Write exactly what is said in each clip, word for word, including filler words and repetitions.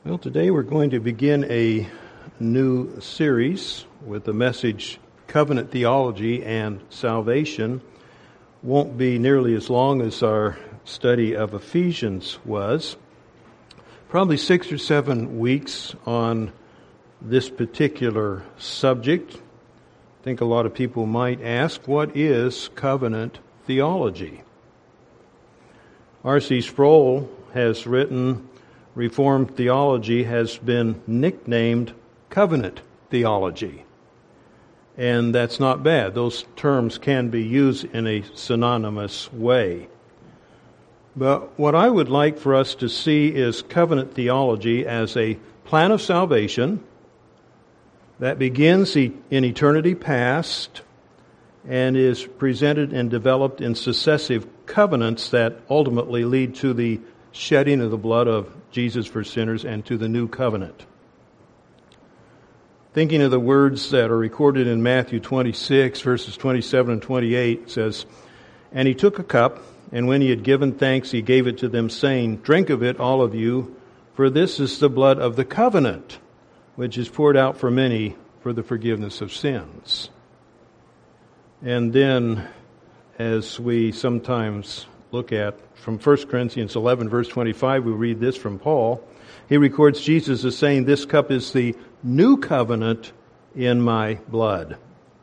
Well, today we're going to begin a new series with the message Covenant Theology and Salvation. Won't be nearly as long as our study of Ephesians was. Probably six or seven weeks on this particular subject. I think a lot of people might ask, what is covenant theology? R C Sproul has written, Reformed theology has been nicknamed covenant theology. And that's not bad. Those terms can be used in a synonymous way. But what I would like for us to see is covenant theology as a plan of salvation that begins in eternity past and is presented and developed in successive covenants that ultimately lead to the shedding of the blood of Jesus for sinners and to the new covenant. Thinking of the words that are recorded in Matthew twenty-six, verses twenty-seven and twenty-eight, it says, "And he took a cup, and when he had given thanks, he gave it to them, saying, 'Drink of it, all of you, for this is the blood of the covenant, which is poured out for many for the forgiveness of sins.'" And then, as we sometimes look at from First Corinthians eleven, verse twenty-five, we read this from Paul. He records Jesus as saying, "This cup is the new covenant in my blood."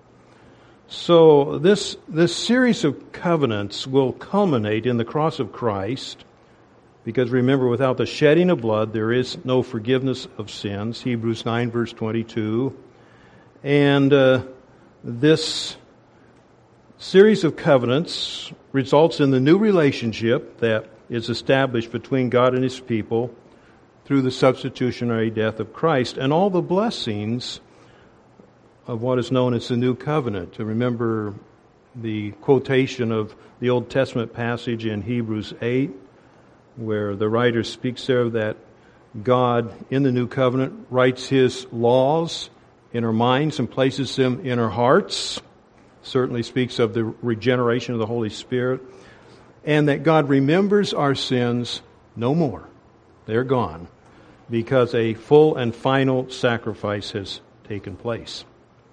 So this, this series of covenants will culminate in the cross of Christ, because remember, without the shedding of blood, there is no forgiveness of sins. Hebrews nine, verse twenty-two. And uh, this series of covenants results in the new relationship that is established between God and His people through the substitutionary death of Christ and all the blessings of what is known as the new covenant. To remember the quotation of the Old Testament passage in Hebrews eight, where the writer speaks there that God in the new covenant writes His laws in our minds and places them in our hearts. Certainly speaks of the regeneration of the Holy Spirit, and that God remembers our sins no more. They're gone, because a full and final sacrifice has taken place.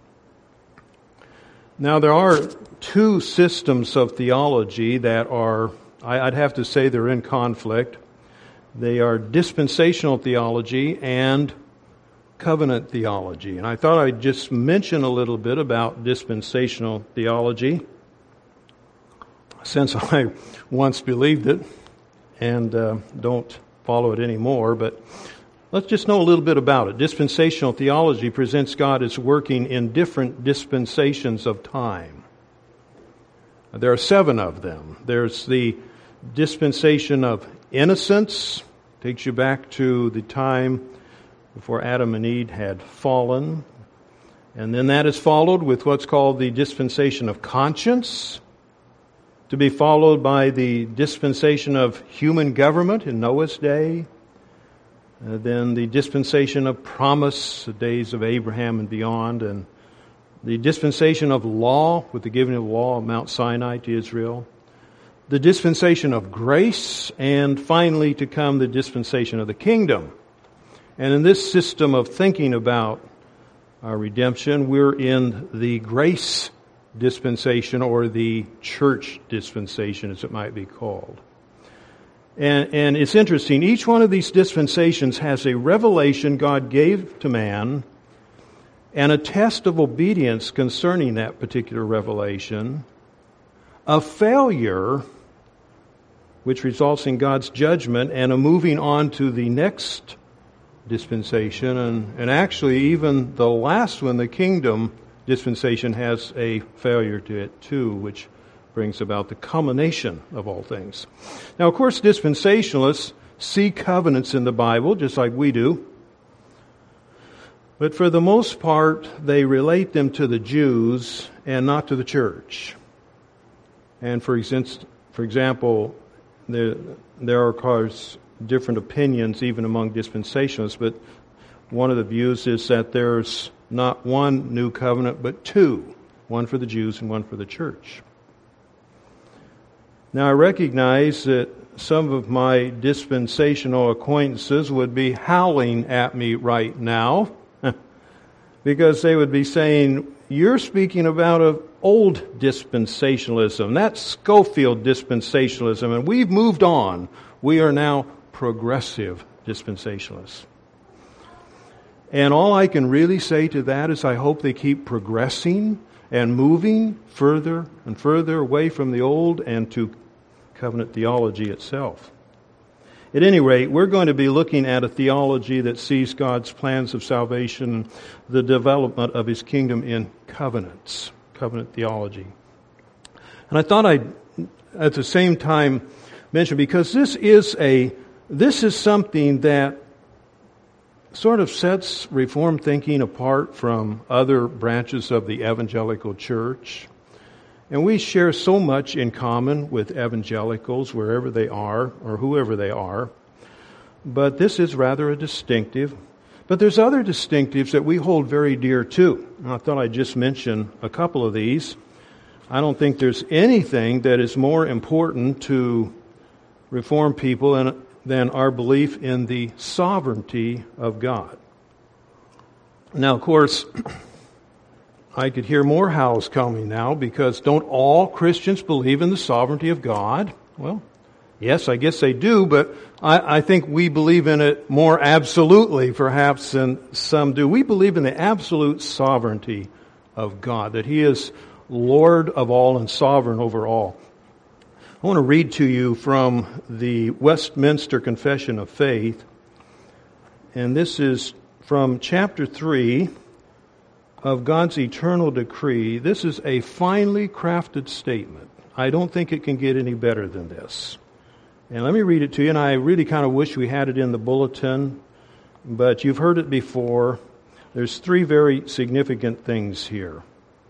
Now, there are two systems of theology that are, I'd have to say they're in conflict. They are dispensational theology and covenant theology. And I thought I'd just mention a little bit about dispensational theology, since I once believed it and uh, don't follow it anymore. But let's just know a little bit about it. Dispensational theology presents God as working in different dispensations of time. There are seven of them. There's the dispensation of innocence, takes you back to the time before Adam and Eve had fallen. And then that is followed with what's called the dispensation of conscience, to be followed by the dispensation of human government in Noah's day. Uh, then the dispensation of promise, the days of Abraham and beyond, and the dispensation of law, with the giving of law of Mount Sinai to Israel. The dispensation of grace, and finally to come the dispensation of the kingdom. And in this system of thinking about our redemption, we're in the grace dispensation, or the church dispensation, as it might be called. And, and it's interesting, each one of these dispensations has a revelation God gave to man and a test of obedience concerning that particular revelation, a failure which results in God's judgment, and a moving on to the next dispensation, and, and actually even the last one, the kingdom dispensation, has a failure to it too, which brings about the culmination of all things. Now, of course, dispensationalists see covenants in the Bible, just like we do. But for the most part, they relate them to the Jews and not to the church. And for example, for example, there, there are, of course, different opinions even among dispensationalists, but one of the views is that there's not one new covenant, but two, one for the Jews and one for the church. Now, I recognize that some of my dispensational acquaintances would be howling at me right now because they would be saying, you're speaking about an old dispensationalism. That's Scofield dispensationalism, and we've moved on. We are now progressive dispensationalists. And all I can really say to that is I hope they keep progressing and moving further and further away from the old and to covenant theology itself. At any rate, we're going to be looking at a theology that sees God's plans of salvation and the development of His kingdom in covenants, covenant theology. And I thought I'd, at the same time, mention, because this is a, this is something that sort of sets Reformed thinking apart from other branches of the evangelical church. And we share so much in common with evangelicals wherever they are or whoever they are. But this is rather a distinctive. But there's other distinctives that we hold very dear too. And I thought I'd just mention a couple of these. I don't think there's anything that is more important to Reformed people than, than our belief in the sovereignty of God. Now, of course, I could hear more howls coming now, because don't all Christians believe in the sovereignty of God? Well, yes, I guess they do, but I, I think we believe in it more absolutely, perhaps, than some do. We believe in the absolute sovereignty of God, that He is Lord of all and sovereign over all. I want to read to you from the Westminster Confession of Faith, and this is from chapter three of God's eternal decree. This is a finely crafted statement. I don't think it can get any better than this. And let me read it to you, and I really kind of wish we had it in the bulletin, but you've heard it before. There's three very significant things here.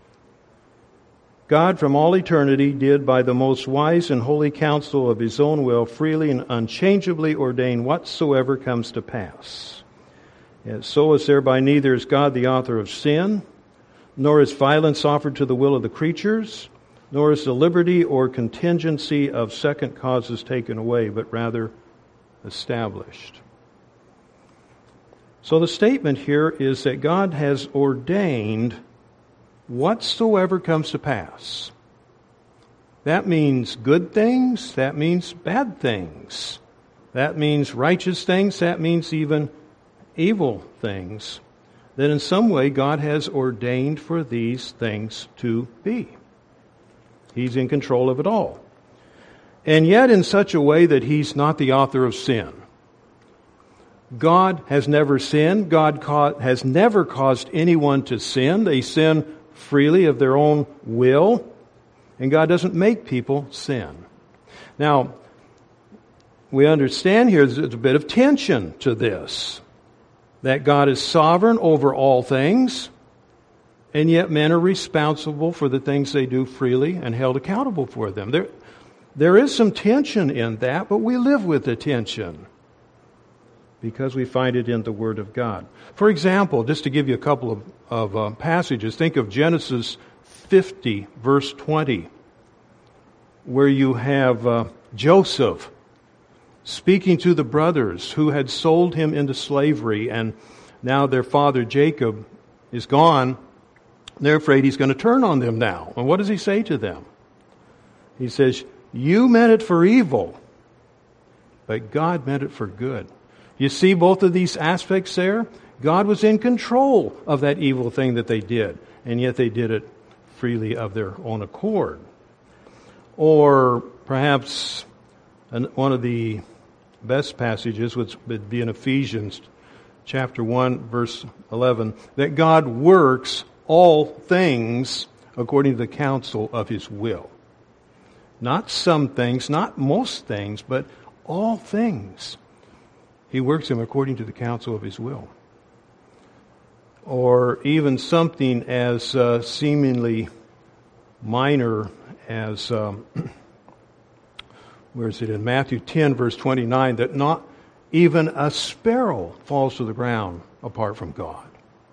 God from all eternity did by the most wise and holy counsel of His own will freely and unchangeably ordain whatsoever comes to pass. And so is thereby neither is God the author of sin, nor is violence offered to the will of the creatures, nor is the liberty or contingency of second causes taken away, but rather established. So the statement here is that God has ordained whatsoever comes to pass. That means good things, that means bad things, that means righteous things, that means even evil things, that in some way God has ordained for these things to be. He's in control of it all. And yet in such a way that He's not the author of sin. God has never sinned. God has never caused anyone to sin. They sin freely of their own will. And God doesn't make people sin. Now, we understand here there's a bit of tension to this. That God is sovereign over all things, and yet men are responsible for the things they do freely and held accountable for them. There, there is some tension in that, but we live with the tension because we find it in the Word of God. For example, just to give you a couple of, of uh, passages, think of Genesis fifty, verse twenty, where you have uh, Joseph speaking to the brothers who had sold him into slavery, and now their father Jacob is gone. They're afraid he's going to turn on them now. And what does he say to them? He says, you meant it for evil, but God meant it for good. You see both of these aspects there? God was in control of that evil thing that they did, and yet they did it freely of their own accord. Or perhaps one of the best passages would be in Ephesians chapter one, verse eleven, that God works all things according to the counsel of His will. Not some things, not most things, but all things. He works them according to the counsel of His will. Or even something as uh, seemingly minor as... Um, Where is it? In Matthew ten, verse twenty-nine, that not even a sparrow falls to the ground apart from God.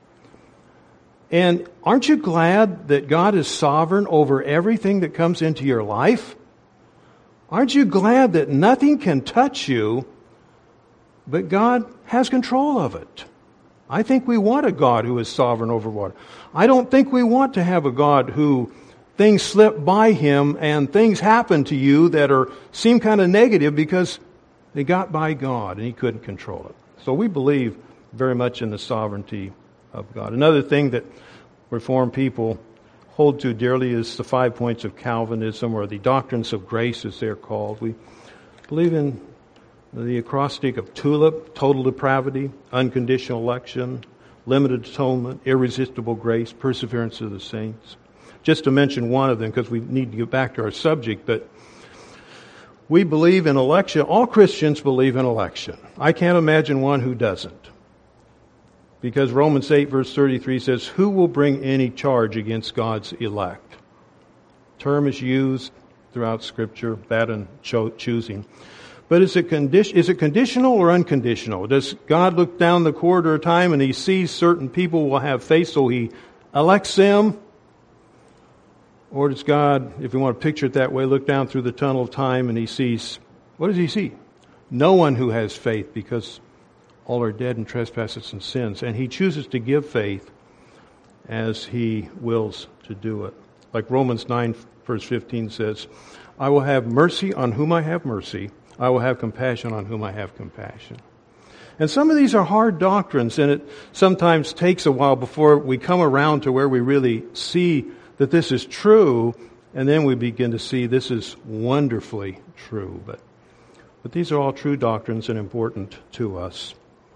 And aren't you glad that God is sovereign over everything that comes into your life? Aren't you glad that nothing can touch you, but God has control of it? I think we want a God who is sovereign over water. I don't think we want to have a God who things slip by Him and things happen to you that are seem kind of negative because they got by God and He couldn't control it. So we believe very much in the sovereignty of God. Another thing that Reformed people hold to dearly is the five points of Calvinism, or the doctrines of grace as they're called. We believe in the acrostic of TULIP, total depravity, unconditional election, limited atonement, irresistible grace, perseverance of the saints. Just to mention one of them, because we need to get back to our subject, but we believe in election. All Christians believe in election. I can't imagine one who doesn't. Because Romans eight verse thirty-three says, who will bring any charge against God's elect? Term is used throughout Scripture, that and cho- choosing. But is it, condi- is it conditional or unconditional? Does God look down the corridor of time and He sees certain people will have faith, so He elects them? Or does God, if you want to picture it that way, look down through the tunnel of time and He sees, what does He see? No one who has faith, because all are dead in trespasses and sins. And He chooses to give faith as He wills to do it. Like Romans nine verse fifteen says, I will have mercy on whom I have mercy. I will have compassion on whom I have compassion. And some of these are hard doctrines, and it sometimes takes a while before we come around to where we really see that this is true, and then we begin to see this is wonderfully true. But, but these are all true doctrines and important to us.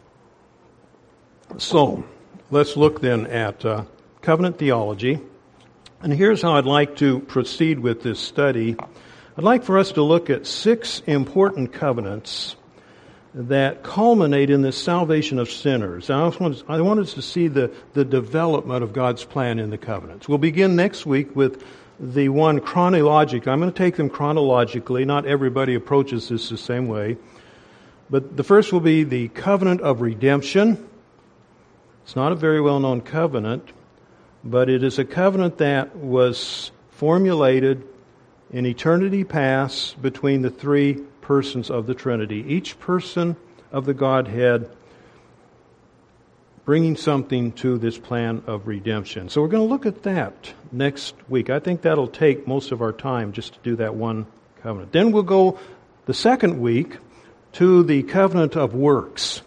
So, let's look then at uh, covenant theology. And here's how I'd like to proceed with this study. I'd like for us to look at six important covenants that culminate in the salvation of sinners. I want, I want us to see the, the development of God's plan in the covenants. We'll begin next week with the one chronologic. I'm going to take them chronologically. Not everybody approaches this the same way. But the first will be the covenant of redemption. It's not a very well-known covenant, but it is a covenant that was formulated in eternity past between the three persons of the Trinity. Each person of the Godhead bringing something to this plan of redemption. So we're going to look at that next week. I think that'll take most of our time just to do that one covenant. Then we'll go the second week to the covenant of works,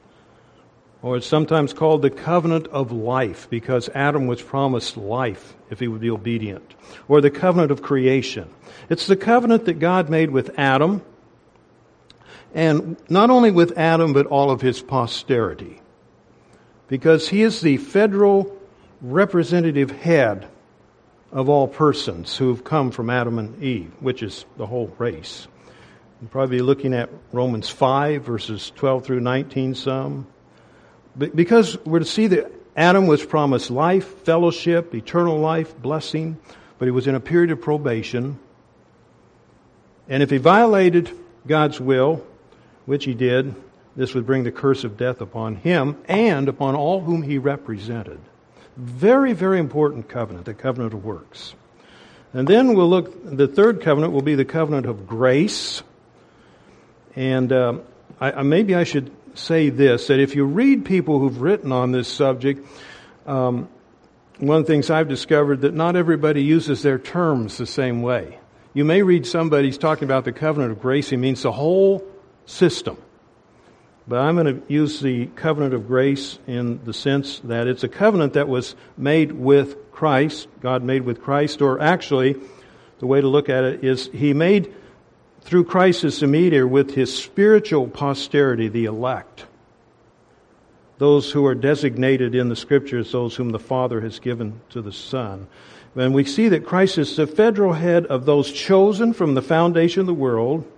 or it's sometimes called the covenant of life, because Adam was promised life if he would be obedient. Or the covenant of creation. It's the covenant that God made with Adam, and not only with Adam, but all of his posterity. Because he is the federal representative head of all persons who have come from Adam and Eve, which is the whole race. You'll probably be looking at Romans five, verses twelve through nineteen some. Because we're to see that Adam was promised life, fellowship, eternal life, blessing, but he was in a period of probation. And if he violated God's will, which he did, this would bring the curse of death upon him and upon all whom he represented. Very, very important covenant, the covenant of works. And then we'll look, the third covenant will be the covenant of grace. And uh, I, maybe I should say this, that if you read people who've written on this subject, um, one of the things I've discovered that not everybody uses their terms the same way. You may read somebody's talking about the covenant of grace, he means the whole system. But I'm going to use the covenant of grace in the sense that it's a covenant that was made with Christ, God made with Christ, or actually, the way to look at it is He made through Christ as the mediator with His spiritual posterity, the elect. Those who are designated in the Scriptures, those whom the Father has given to the Son. And we see that Christ is the federal head of those chosen from the foundation of the world,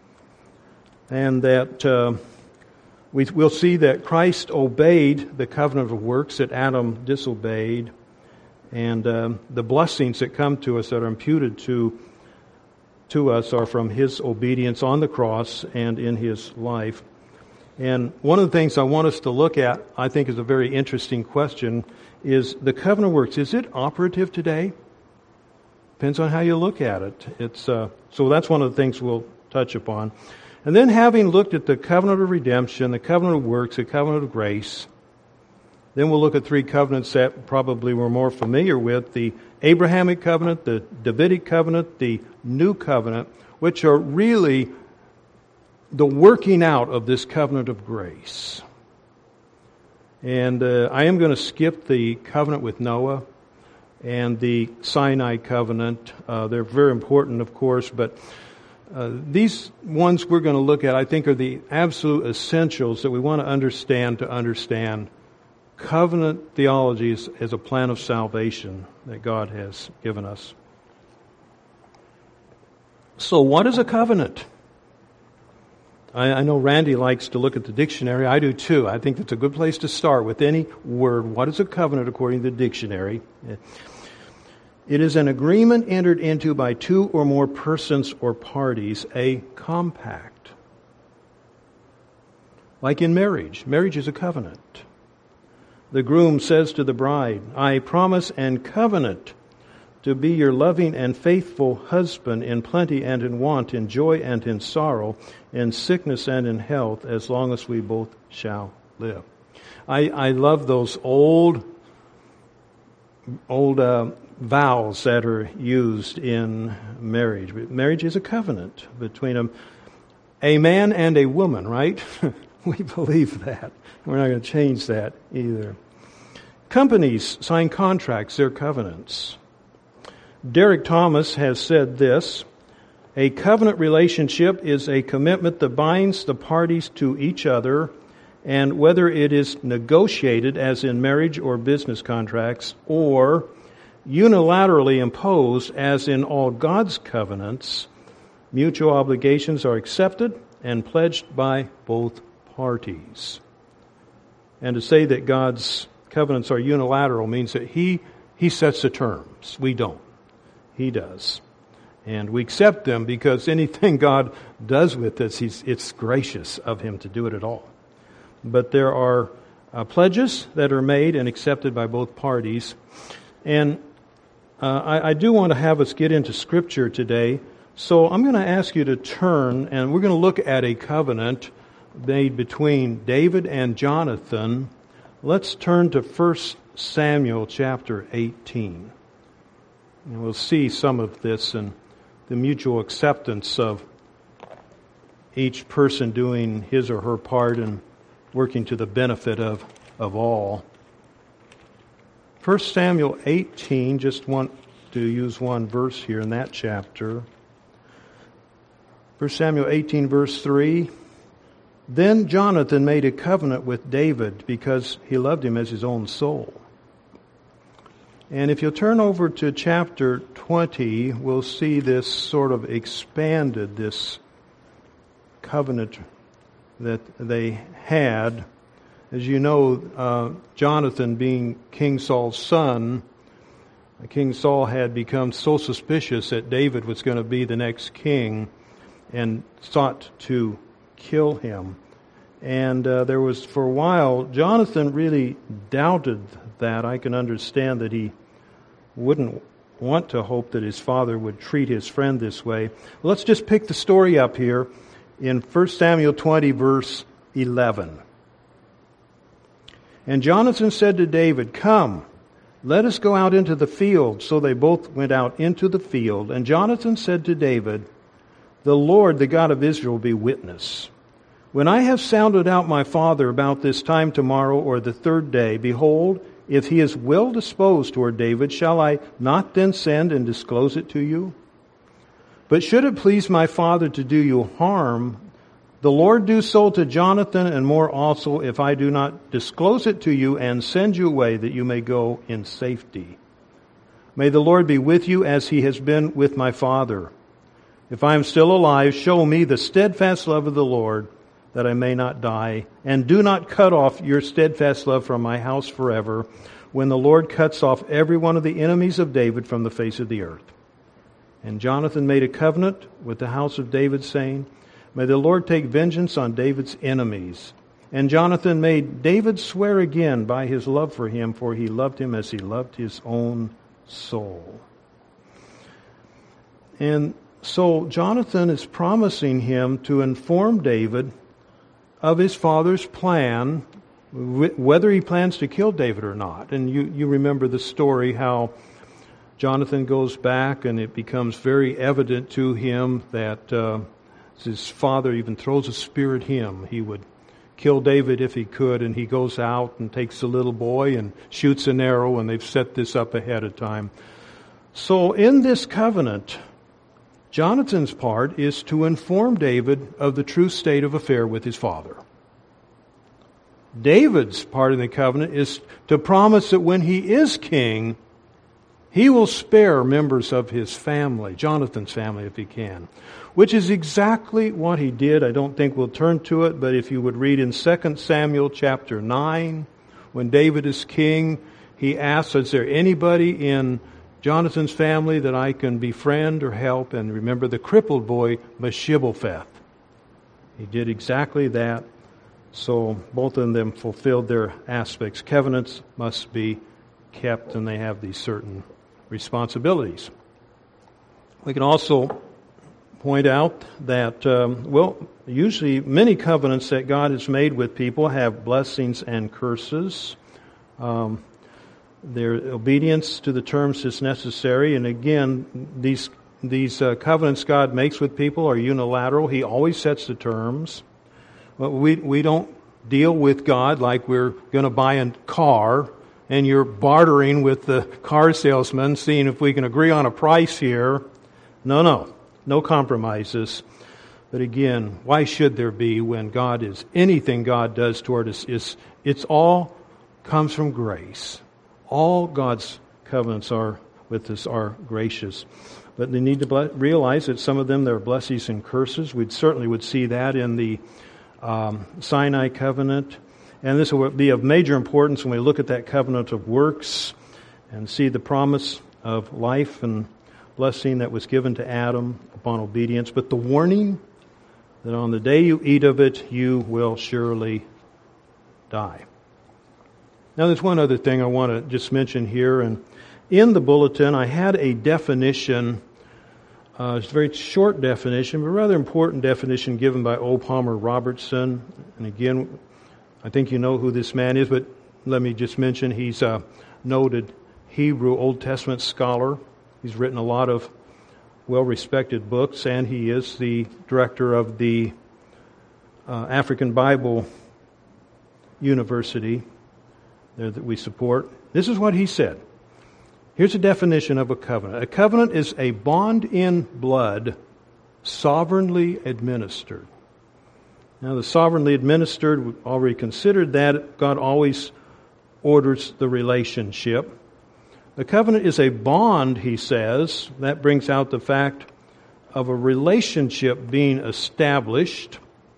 and that uh, we, we'll see that Christ obeyed the covenant of works that Adam disobeyed, and uh, the blessings that come to us that are imputed to to us are from His obedience on the cross and in His life. And one of the things I want us to look at, I think is a very interesting question, is the covenant of works. Is it operative today? Depends on how you look at it. It's uh, so that's one of the things we'll touch upon. And then having looked at the covenant of redemption, the covenant of works, the covenant of grace, then we'll look at three covenants that probably we're more familiar with: the Abrahamic covenant, the Davidic covenant, the New Covenant, which are really the working out of this covenant of grace. And uh, I am going to skip the covenant with Noah and the Sinai covenant. Uh, they're very important, of course, but uh, these ones we're going to look at, I think, are the absolute essentials that we want to understand to understand covenant theology as, as a plan of salvation that God has given us. So what is a covenant? I, I know Randy likes to look at the dictionary. I do too. I think that's a good place to start with any word. What is a covenant according to the dictionary? It is an agreement entered into by two or more persons or parties, a compact. Like in marriage. Marriage is a covenant. The groom says to the bride, I promise and covenant to be your loving and faithful husband in plenty and in want, in joy and in sorrow, in sickness and in health, as long as we both shall live. I, I love those old, old uh, vows that are used in marriage. Marriage is a covenant between a, a man and a woman, right? We believe that. We're not going to change that either. Companies sign contracts, they're covenants. Derek Thomas has said this: a covenant relationship is a commitment that binds the parties to each other, and whether it is negotiated, as in marriage or business contracts, or unilaterally imposed, as in all God's covenants, mutual obligations are accepted and pledged by both parties. And to say that God's covenants are unilateral means that He He sets the terms. We don't. He does. And we accept them because anything God does with us, he's, it's gracious of Him to do it at all. But there are uh, pledges that are made and accepted by both parties. And uh, I, I do want to have us get into Scripture today. So I'm going to ask you to turn, and we're going to look at a covenant made between David and Jonathan. Let's turn to First Samuel chapter eighteen. And we'll see some of this and the mutual acceptance of each person doing his or her part and working to the benefit of, of all. First Samuel eighteen, just want to use one verse here in that chapter. First Samuel eighteen, verse three. Then Jonathan made a covenant with David because he loved him as his own soul. And if you'll turn over to chapter twenty, we'll see this sort of expanded, this covenant that they had. As you know, uh, Jonathan, being King Saul's son, King Saul had become so suspicious that David was going to be the next king and sought to kill him. And uh, there was, for a while, Jonathan really doubted that. I can understand that he wouldn't want to hope that his father would treat his friend this way. Let's just pick the story up here in First Samuel twenty, verse eleven. And Jonathan said to David, Come, let us go out into the field. So they both went out into the field. And Jonathan said to David, The Lord, the God of Israel, be witness. When I have sounded out my father about this time tomorrow or the third day, behold, if he is well disposed toward David, shall I not then send and disclose it to you? But should it please my father to do you harm, the Lord do so to Jonathan and more also, if I do not disclose it to you and send you away, that you may go in safety. May the Lord be with you as he has been with my father. If I am still alive, show me the steadfast love of the Lord, that I may not die. And do not cut off your steadfast love from my house forever, when the Lord cuts off every one of the enemies of David from the face of the earth. And Jonathan made a covenant with the house of David, saying, May the Lord take vengeance on David's enemies. And Jonathan made David swear again by his love for him, for he loved him as he loved his own soul. And so Jonathan is promising him to inform David of his father's plan, whether he plans to kill David or not. And you, you remember the story how Jonathan goes back and it becomes very evident to him that uh, his father even throws a spear at him. He would kill David if he could, and he goes out and takes the little boy and shoots an arrow, and they've set this up ahead of time. So in this covenant, Jonathan's part is to inform David of the true state of affair with his father. David's part in the covenant is to promise that when he is king, he will spare members of his family, Jonathan's family if he can, which is exactly what he did. I don't think we'll turn to it, but if you would read in Second Samuel chapter nine, when David is king, he asks, is there anybody in Jonathan's family that I can befriend or help? And remember the crippled boy, Mephibosheth. He did exactly that. So both of them fulfilled their aspects. Covenants must be kept, and they have these certain responsibilities. We can also point out that, um, well, usually many covenants that God has made with people have blessings and curses. Um, their obedience to the terms is necessary, and again, these these uh, covenants God makes with people are unilateral. He always sets the terms. But we we don't deal with God like we're going to buy a car and you're bartering with the car salesman, seeing if we can agree on a price here. No, no. No compromises. But again, why should there be when God is, anything God does toward us is, it's all comes from grace. All God's covenants are with us are gracious. But they need to ble- realize that some of them, there are blessings and curses. We certainly would see that in the um, Sinai covenant. And this will be of major importance when we look at that covenant of works and see the promise of life and blessing that was given to Adam upon obedience. But the warning that on the day you eat of it, you will surely die. Now there's one other thing I want to just mention here. And in the bulletin, I had a definition. Uh, it's a very short definition, but rather important definition given by O. Palmer Robertson. And again, I think you know who this man is, but let me just mention he's a noted Hebrew Old Testament scholar. He's written a lot of well-respected books, and he is the director of the uh, African Bible University there that we support. This is what he said. Here's a definition of a covenant. A covenant is a bond in blood sovereignly administered. Now, the sovereignly administered, we've already considered that. God always orders the relationship. The covenant is a bond, he says. That brings out the fact of a relationship being established.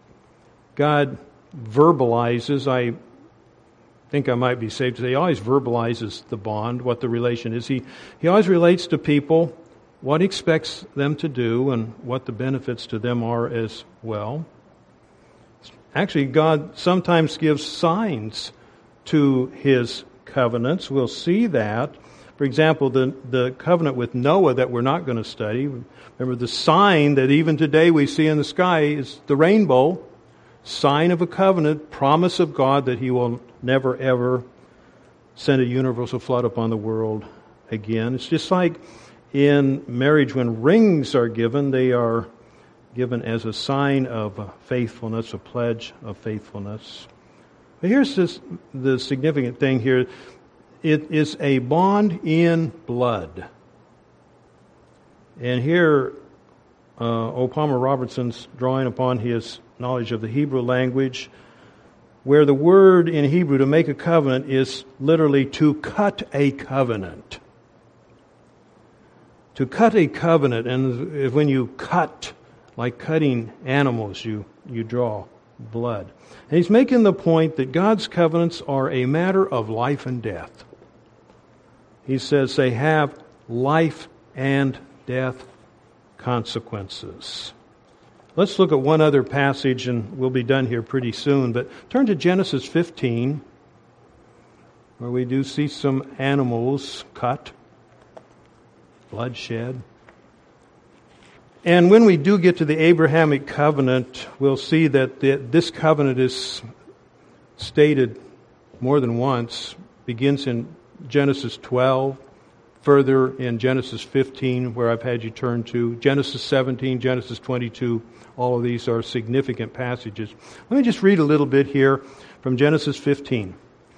God verbalizes, I think I might be safe to say, he always verbalizes the bond, what the relation is. He, he always relates to people what he expects them to do and what the benefits to them are as well. Actually, God sometimes gives signs to his covenants. We'll see that. For example, the, the covenant with Noah that we're not going to study. Remember, the sign that even today we see in the sky is the rainbow. Sign of a covenant, promise of God that he will never ever send a universal flood upon the world again. It's just like in marriage when rings are given, they are given as a sign of faithfulness, a pledge of faithfulness. But here's this, the significant thing here. It is a bond in blood. And here, uh, O. Palmer Robertson's drawing upon his knowledge of the Hebrew language, where the word in Hebrew to make a covenant is literally to cut a covenant. To cut a covenant, and when you cut, like cutting animals, you, you draw blood. And he's making the point that God's covenants are a matter of life and death. He says they have life and death consequences. Let's look at one other passage, and we'll be done here pretty soon. But turn to Genesis fifteen, where we do see some animals cut, bloodshed. And when we do get to the Abrahamic covenant, we'll see that the, this covenant is stated more than once. Begins in Genesis twelve, further in Genesis fifteen, where I've had you turn to, Genesis seventeen, Genesis twenty-two. All of these are significant passages. Let me just read a little bit here from Genesis fifteen.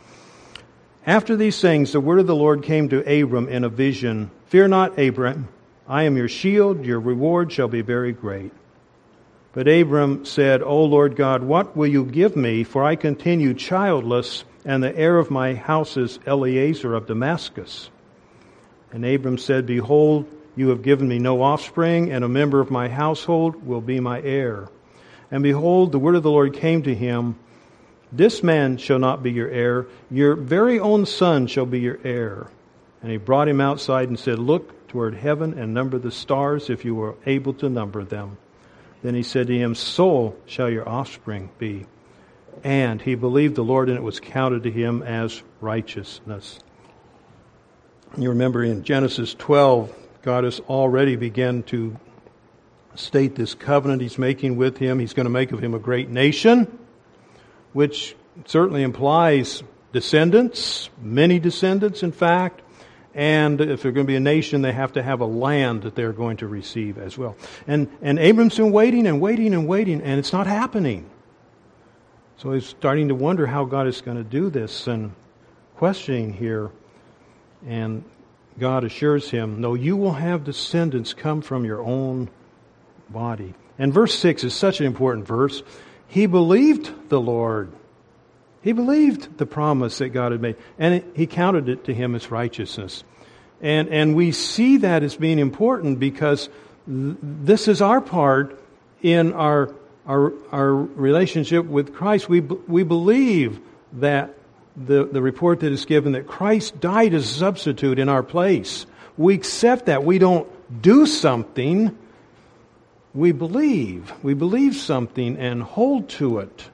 After these things, the word of the Lord came to Abram in a vision. Fear not, Abram. I am your shield. Your reward shall be very great. But Abram said, O Lord God, what will you give me? For I continue childless, and the heir of my house is Eliezer of Damascus. And Abram said, Behold, you have given me no offspring, and a member of my household will be my heir. And behold, the word of the Lord came to him, This man shall not be your heir, your very own son shall be your heir. And he brought him outside and said, Look toward heaven and number the stars, if you are able to number them. Then he said to him, So shall your offspring be. And he believed the Lord, and it was counted to him as righteousness. You remember in Genesis twelve, God has already begun to state this covenant He's making with him. He's going to make of him a great nation, which certainly implies descendants, many descendants, in fact. And if they're going to be a nation, they have to have a land that they're going to receive as well. And and Abram's been waiting and waiting and waiting, and it's not happening. So he's starting to wonder how God is going to do this and questioning here. And God assures him, no, you will have descendants come from your own body. And verse six is such an important verse. He believed the Lord. He believed the promise that God had made, and it, he counted it to him as righteousness. And and we see that as being important because th- this is our part in our our our relationship with Christ. We we believe that the the report that is given that Christ died as a substitute in our place. We accept that. We don't do something. We believe. We believe something and hold to it.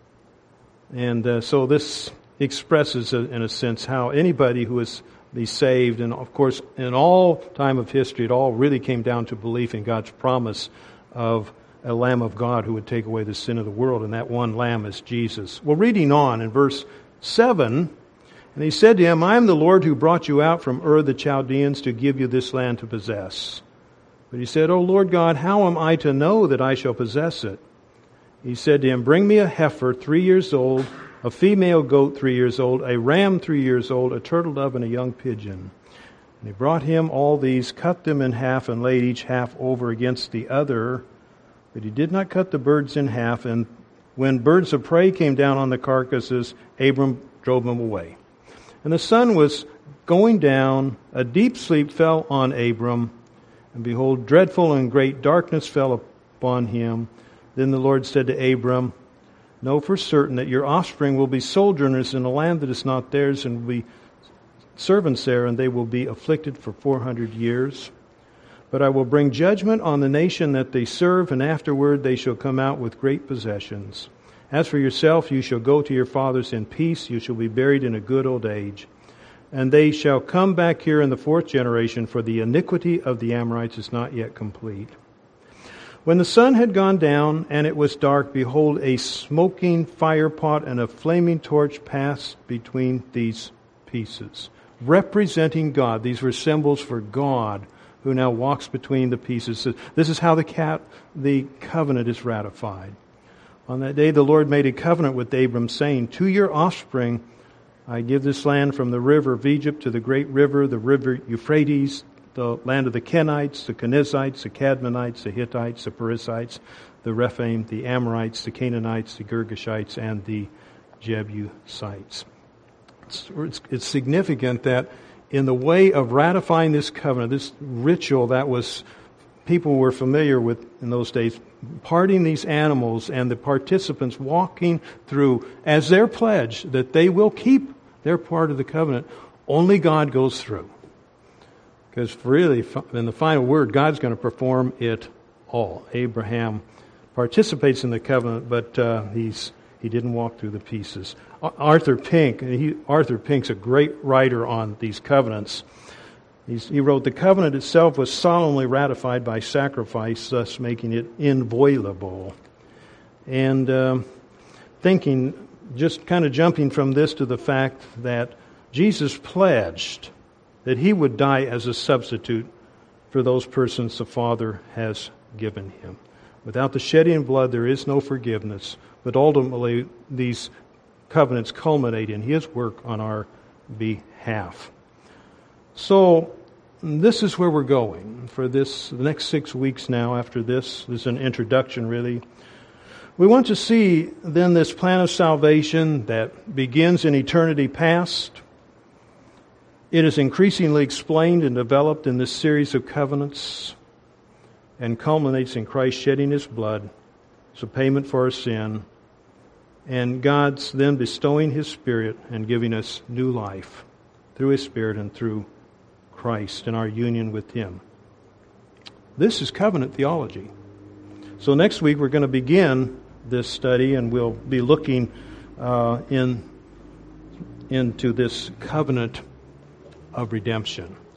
And uh, so this expresses, uh, in a sense, how anybody who is be saved, and of course, in all time of history, it all really came down to belief in God's promise of a Lamb of God who would take away the sin of the world, and that one Lamb is Jesus. Well, reading on in verse seven, and he said to him, I am the Lord who brought you out from Ur the Chaldeans to give you this land to possess. But he said, O Lord God, how am I to know that I shall possess it? He said to him, Bring me a heifer three years old, a female goat three years old, a ram three years old, a turtle dove, and a young pigeon. And he brought him all these, cut them in half, and laid each half over against the other. But he did not cut the birds in half. And when birds of prey came down on the carcasses, Abram drove them away. And the sun was going down, a deep sleep fell on Abram, and behold, dreadful and great darkness fell upon him. Then the Lord said to Abram, Know for certain that your offspring will be sojourners in a land that is not theirs, and will be servants there, and they will be afflicted for four hundred years. But I will bring judgment on the nation that they serve, and afterward they shall come out with great possessions. As for yourself, you shall go to your fathers in peace. You shall be buried in a good old age. And they shall come back here in the fourth generation, for the iniquity of the Amorites is not yet complete. When the sun had gone down and it was dark, behold, a smoking firepot and a flaming torch passed between these pieces, representing God. These were symbols for God, who now walks between the pieces. This is how the, cat, the covenant is ratified. On that day the Lord made a covenant with Abram, saying, To your offspring I give this land from the river of Egypt to the great river, the river Euphrates, the land of the Kenites, the Kenizzites, the Cadmonites, the Hittites, the Perizzites, the Rephaim, the Amorites, the Canaanites, the Girgashites, and the Jebusites. It's, it's, it's significant that in the way of ratifying this covenant, this ritual that was people were familiar with in those days, parting these animals and the participants walking through as their pledge that they will keep their part of the covenant, only God goes through. Because really, in the final word, God's going to perform it all. Abraham participates in the covenant, but uh, he's he didn't walk through the pieces. Arthur Pink, he, Arthur Pink's a great writer on these covenants. He's, he wrote, the covenant itself was solemnly ratified by sacrifice, thus making it inviolable. And um, thinking, just kind of jumping from this to the fact that Jesus pledged that he would die as a substitute for those persons the Father has given him. Without the shedding of blood, there is no forgiveness, but ultimately these covenants culminate in his work on our behalf. So, this is where we're going for this the next six weeks now. After this, this is an introduction, really. We want to see then this plan of salvation that begins in eternity past. It is increasingly explained and developed in this series of covenants and culminates in Christ shedding his blood as a payment for our sin, and God's then bestowing his Spirit and giving us new life through his Spirit and through Christ and our union with him. This is covenant theology. So next week we're going to begin this study, and we'll be looking uh, in into this covenant of redemption.